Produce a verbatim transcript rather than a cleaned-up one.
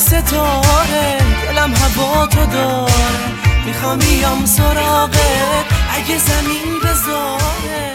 ستاره، دلم هوا تو داره، میخوام بیام سراغت اگه زمین بذاره.